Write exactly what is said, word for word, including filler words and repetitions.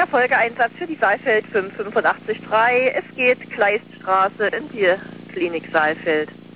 Folgeeinsatz für die Saalfeld fünf fünf acht drei. Es geht Kleiststraße in die Klinik Saalfeld.